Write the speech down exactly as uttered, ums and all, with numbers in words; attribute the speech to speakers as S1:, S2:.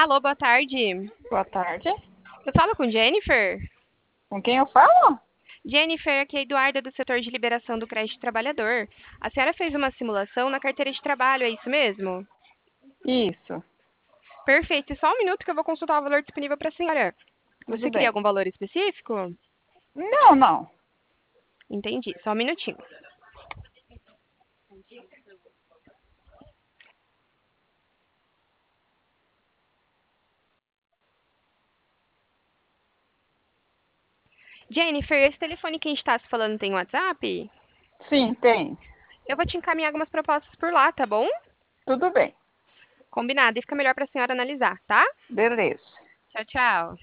S1: Alô, boa tarde.
S2: Boa tarde.
S1: Eu falo com Jennifer?
S2: Com quem eu falo?
S1: Jennifer, aqui é a Eduarda do setor de liberação do crédito trabalhador. A senhora fez uma simulação na carteira de trabalho, é isso mesmo?
S2: Isso,
S1: Perfeito. Só um minuto que eu vou consultar o valor disponível para a senhora.
S2: tudo
S1: Você queria
S2: bem.
S1: algum valor específico?
S2: Não, não.
S1: Entendi. Só um minutinho. Jennifer, esse telefone que a gente está se falando tem WhatsApp?
S2: Sim, tem.
S1: Eu vou te encaminhar algumas propostas por lá, tá bom?
S2: Tudo bem.
S1: Combinado. E fica melhor para a senhora analisar, tá?
S2: Beleza.
S1: Tchau, tchau.